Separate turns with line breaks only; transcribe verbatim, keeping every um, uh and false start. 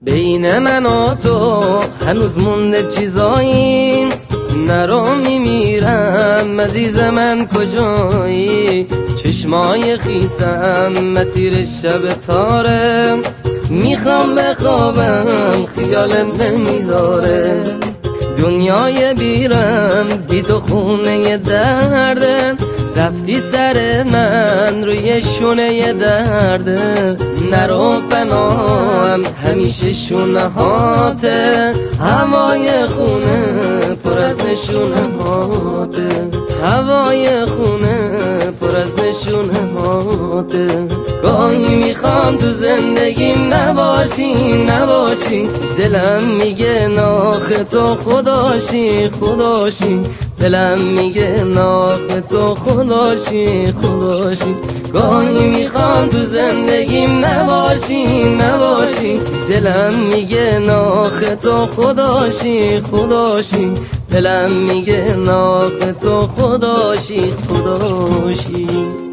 بین من و تو هنوز مونده چیزایی، نرو میمیرم عزیز من کجایی؟ چشمای خیسم مسیر شب تاره، میخوام بخوابم خیالت نمیذاره. دنیای بیرم بی تو خونه درده، رفتی سر من روی شونه درده. نرو پناهم همیشه شونه هاته، هوای خونه پر از نشونه هاته، هوای خونه پر از نشونه هاته. گاهی میخوام تو زندگیم نباشی نباشی، دلم میگه ناخ تو خداشی خداشی، دلم میگه ناخ تو خداشی خداشی. گاهی میخوام تو زندگیم نباشی نباشی، دلم میگه ناخ تو خداشی خداشی، دلم میگه ناخ تو خداشی خداشی.